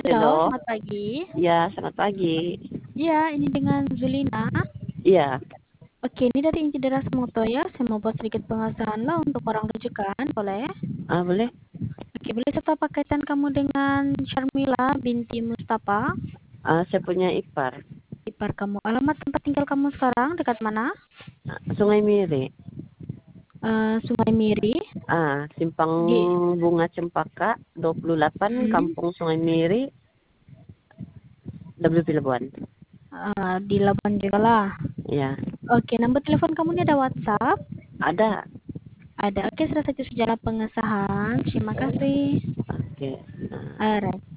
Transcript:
Halo, Halo, selamat pagi. ya selamat pagi. Ya, ini dengan Zulina. Iya, Oke, ini dari Inti Deras Moto ya. Saya mau buat sedikit pengasahan lah untuk orang rujukan, boleh? boleh? Oke, boleh serta pakaian kamu dengan Syarmila binti Mustafa. Saya punya ipar, Ipar kamu. Alamat tempat tinggal kamu sekarang dekat mana? Sungai Miri. Sungai Miri. Simpang Di Bunga Cempaka 28, hmm, Kampung Sungai Miri, WP Labuan. di Labuan juga lah. Ya, Oke, nomor telepon kamu ini ada WhatsApp? ada. Ada. Oke, sudah saja sejarah pengesahan. Terima kasih. Oke. Alright.